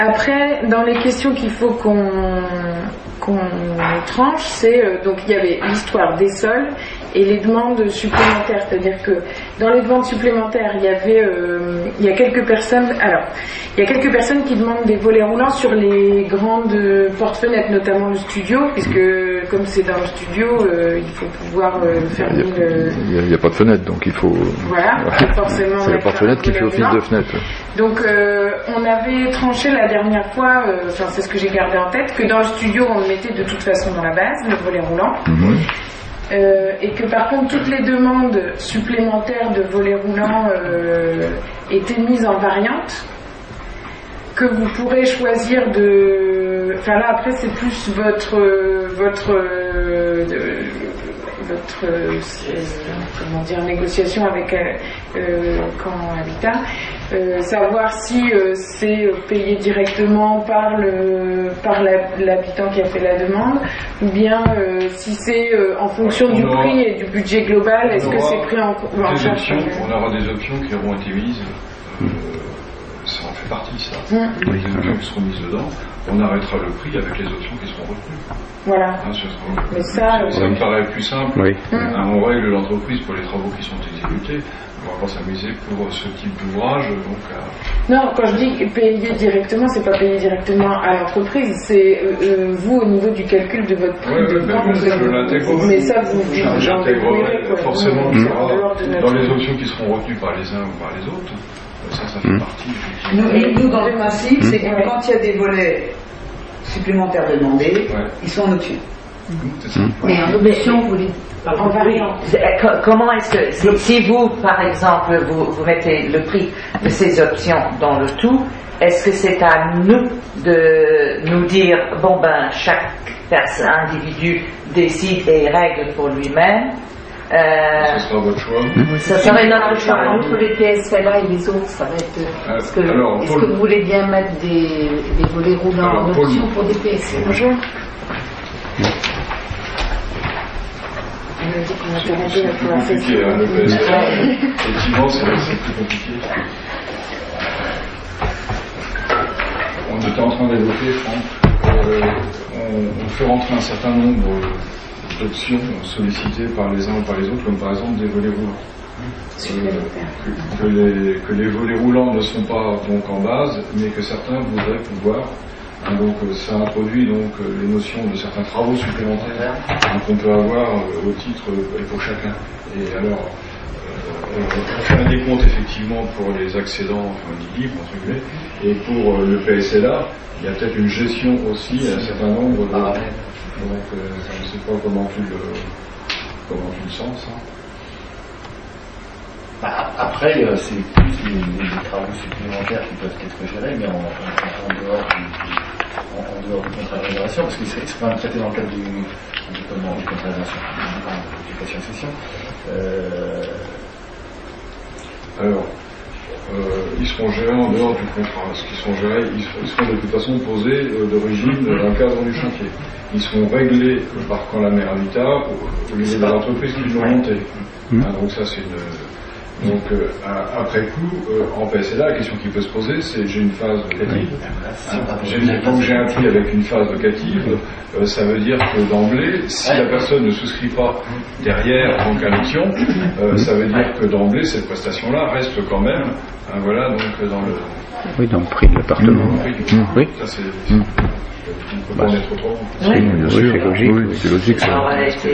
Après, dans les questions qu'il faut qu'on tranche, c'est donc il y avait l'histoire des sols et les demandes supplémentaires, c'est-à-dire que dans les demandes supplémentaires, il y a quelques personnes. Alors, il y a quelques personnes qui demandent des volets roulants sur les grandes portes-fenêtres, notamment le studio, puisque comme c'est dans le studio, il faut pouvoir fermer le. Il n'y a pas de fenêtre, donc il faut. Voilà, forcément. C'est la porte-fenêtre qui fait office de fenêtre. Donc, on avait tranché la dernière fois, c'est ce que j'ai gardé en tête, que dans le studio, on le mettait de toute façon dans la base, le volet roulant. Et que par contre toutes les demandes supplémentaires de volets roulants étaient mises en variante, que vous pourrez choisir de. Enfin là après c'est plus votre comment dire, négociation avec Camp Habitat, savoir si c'est payé directement par l'habitant qui a fait la demande, ou bien si c'est en fonction du prix et du budget global, est-ce que c'est pris en charge? On aura des options qui auront été mises, ça en fait partie ça. Les options qui seront mises dedans, on arrêtera le prix avec les options qui seront retenues. Voilà. Mais ça me paraît plus simple. On règle l'entreprise pour les travaux qui sont exécutés. On va pas s'amuser pour ce type d'ouvrage. Non, quand je dis payer directement, c'est pas payer directement à l'entreprise, c'est vous au niveau du calcul de votre prix de vente. Mais ça, vous l'intégrerai forcément dans les options qui seront retenues par les uns ou par les autres. Ça fait partie. Nous, dans le principe, c'est que quand il y a des volets supplémentaires demandés, ils sont en option. Mais en option, vous voulez en variant. Comment est-ce que, si vous, par exemple, vous mettez le prix de ces options dans le tout, est-ce que c'est à nous de nous dire, chaque individu décide et règle pour lui-même? Ce sera votre choix. Ça serait notre choix. Entre les PSLA et les autres, ça va être. Est-ce que vous voulez bien mettre des volets roulants en option pour des PSLA? Bonjour. On a dit qu'on interrogeait la première session. Effectivement, c'est plus compliqué. On était en train d'évoquer, Franck, on fait rentrer un certain nombre d'options sollicitées par les uns ou par les autres, comme par exemple des volets roulants. Que les volets roulants ne sont pas donc en base, mais que certains voudraient pouvoir. Donc ça introduit donc les notions de certains travaux supplémentaires qu'on peut avoir au titre pour chacun. Et alors, on fait un décompte effectivement pour les accédants libres, entre guillemets, et pour le PSLA, il y a peut-être une gestion aussi à un certain nombre de. Donc je ne sais pas comment tu le sens, ça. Après, c'est plus des travaux supplémentaires qui peuvent être gérés, mais en dehors du contrat de réservation, parce que c'est quand même traité dans le cadre du contrat de réservation, d'occupation de cession. Alors, ils seront gérés en dehors du contrat. Ce qu'ils seront gérés, ils seront de toute façon posés d'origine dans le cadre du chantier. Ils seront réglés par Camp Habitat au niveau de l'entreprise qui l'ont monté. Donc ça, c'est une. Donc après coup, en PSLA, la question qui peut se poser, c'est j'ai une phase locative. Donc j'ai un prix avec une phase locative, ça veut dire que d'emblée, si la personne ne souscrit pas derrière en cas d'option, ça veut dire que d'emblée cette prestation-là reste quand même, donc dans le. Oui, dans le prix de l'appartement. Oui. Ça c'est. Il ne peut pas en être autrement. Oui, bien sûr, c'est logique. Oui, c'est logique ça.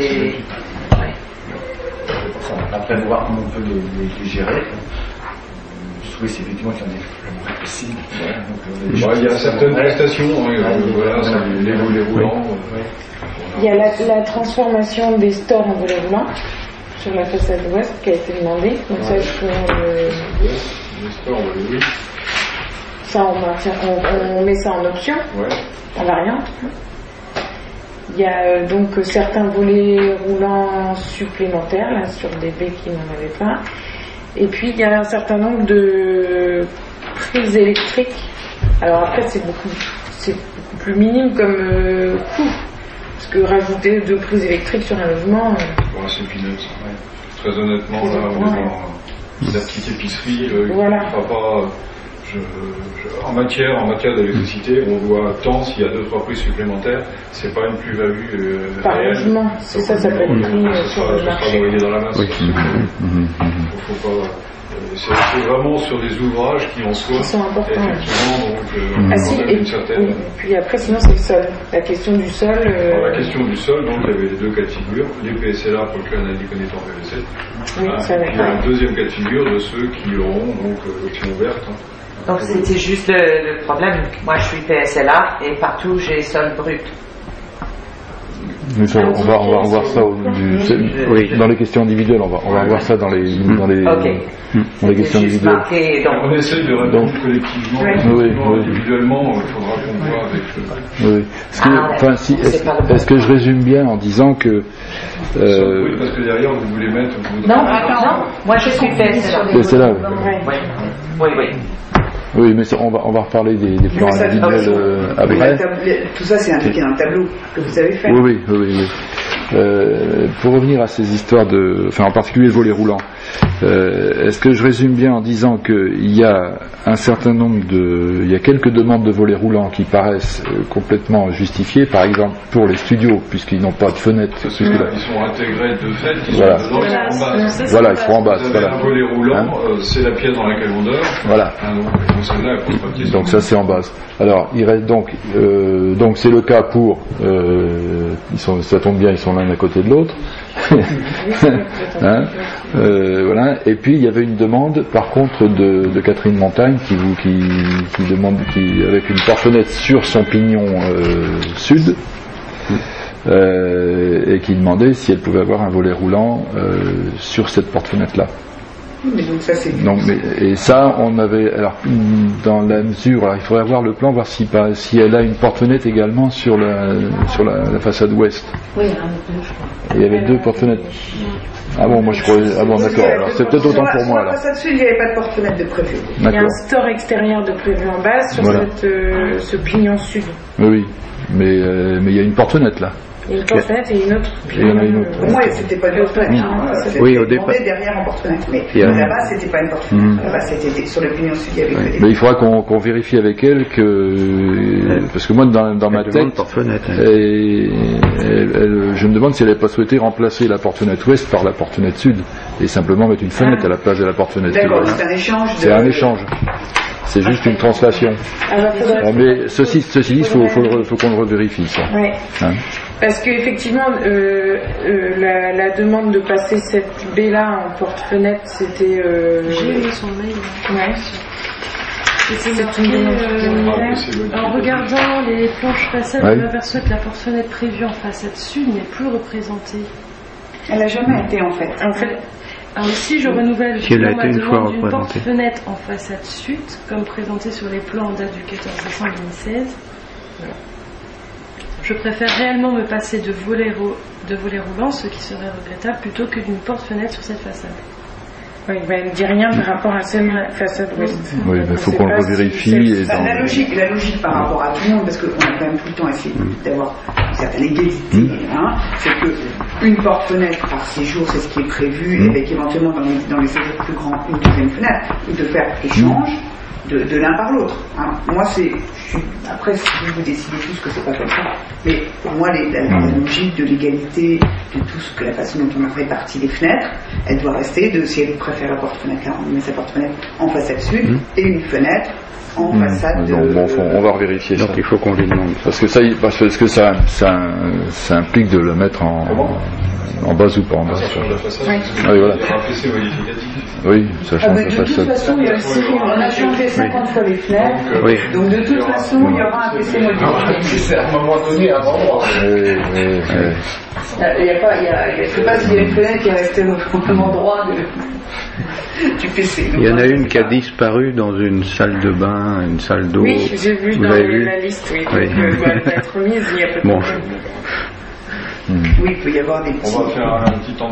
Après, voir comment on peut les gérer. Oui, c'est effectivement qu'il y en a le possible. Il y a certaines prestations, les volets roulants. Il y a la transformation des stores en volets roulants sur la façade ouest qui a été demandée. Donc ça, les stores, oui. Ça, on met ça en option, en variante. Il y a donc certains volets roulants supplémentaires là, sur des baies qui n'en avaient pas. Et puis il y a un certain nombre de prises électriques. Alors après c'est beaucoup plus minime comme coût. Parce que rajouter 2 prises électriques sur un logement. C'est peanuts. Très honnêtement, là on est dans la petite épicerie. Je En matière d'électricité, on doit tant s'il y a 2-3 prises supplémentaires, c'est pas une plus-value par logement, c'est ça peut être pris sur le marché. Ça sera dans la masse. Faut pas. C'est vraiment sur des ouvrages qui en soi sont importants. Effectivement, donc, une certaine. Et puis après, sinon, c'est le sol. La question du sol. La question du sol, donc il y avait les deux cas de figure, les PSLA pour lequel on a dit qu'on était en PVC. Oui, il y a un deuxième cas de figure de ceux qui auront donc l'option verte. Donc c'était juste le problème. Moi, je suis PSLA et partout j'ai sol brut. Mais ça, on va revoir ça dans les questions individuelles. On va revoir ça dans les questions individuelles. On essaie de répondre collectivement. Individuellement, il faudra qu'on voit avec. Est-ce que je résume bien en disant que parce que derrière vous voulez mettre. Non, moi je suis PSLA. Oui. Oui, mais on va reparler des plans individuels après. Tout ça, c'est indiqué dans le tableau que vous avez fait. Oui. Pour revenir à ces histoires en particulier le volet roulant, est-ce que je résume bien en disant qu'il y a il y a quelques demandes de volets roulants qui paraissent complètement justifiées, par exemple pour les studios, puisqu'ils n'ont pas de fenêtre. Ils sont intégrés de fait, ils sont en base. Voilà, ils sont en base. Un volet roulant, c'est la pièce dans laquelle on dort. Voilà. Donc ça c'est en base. Alors il reste donc c'est le cas pour ça tombe bien, ils sont l'un à côté de l'autre. Voilà. Et puis il y avait une demande par contre de Catherine Montagne qui demande avec une porte-fenêtre sur son pignon sud et qui demandait si elle pouvait avoir un volet roulant sur cette porte-fenêtre là. Mais donc ça c'est. Et ça on avait dans la mesure, il faudrait voir le plan, voir si elle a une porte-fenêtre également sur la façade ouest. Oui, il y en a deux, je crois. Il y avait deux porte-fenêtres. Ah bon, moi je croyais. Ah bon, d'accord. Alors c'est peut-être autant pour moi là. Sur la façade sud, il n'y avait pas de porte-fenêtre de prévu. Il y a un store extérieur de prévu en base sur ce pignon sud. Oui, mais il y a une porte-fenêtre là. Il y a une porte-fenêtre et une autre. Il y en a une autre. Pour moi, c'était pas une porte-fenêtre. Oui, au départ. Derrière en porte-fenêtre. Mais là-bas, c'était pas une porte-fenêtre. Là-bas, c'était sur le pignon sud, il y avait que des. Mais il faudra qu'on vérifie avec elle parce que moi, dans ma tête, je me demande si elle n'avait pas souhaité remplacer la porte-fenêtre ouest par la porte-fenêtre sud et simplement mettre une fenêtre à la place de la porte-fenêtre sud. D'accord, c'est un échange. C'est un échange. C'est juste une translation. Mais ceci dit, il faut qu'on le revérifie ça. Oui. Parce qu'effectivement, la demande de passer cette baie-là en porte-fenêtre, c'était. J'ai eu son mail. Ouais. C'était marqué. En regardant les planches façades, on m'aperçoit que la porte-fenêtre prévue en façade sud n'est plus représentée. Elle n'a jamais été en fait. Alors ici, je renouvelle ma demande d'une porte-fenêtre en façade sud, comme présenté sur les plans en date du 14 décembre 2016. Voilà. Je préfère réellement me passer de volets roulants, ce qui serait regrettable, plutôt que d'une porte-fenêtre sur cette façade. Oui, elle ne dit rien par rapport à cette façade ouest. Oui, mais il faut qu'on le revérifie. La logique par rapport à tout le monde, parce qu'on a quand même tout le temps essayé d'avoir une certaine égalité, c'est qu'une porte-fenêtre par séjour, c'est ce qui est prévu, et avec éventuellement dans les séjours plus grands, une deuxième fenêtre, ou de faire échange de l'un par l'autre. Moi, après, si vous décidez tous que c'est pas comme ça, mais pour moi, la logique de l'égalité, de tout ce que la façon dont on a réparti les fenêtres, elle doit rester si elle préfère la porte-fenêtre là, on met sa porte-fenêtre en façade sud et une fenêtre en façade. On va revérifier ça. Donc il faut qu'on lui demande. Parce que ça implique de le mettre en base ou pas en base. Oui, voilà. Oui, ça change la façade. De toute façon, on a changé 50 fois les fenêtres. Donc de toute façon, il y aura un PC modifié. C'est à un moment donné avant. Je sais pas s'il y a une fenêtre qui est restée au endroit du PC. Il y en a une qui a disparu dans une salle de bain, une salle d'eau. Oui, j'ai vu dans la liste, oui. Donc, elle doit être mise, il y a peut-être. Oui, il peut y avoir des petits. On va faire un petit temps.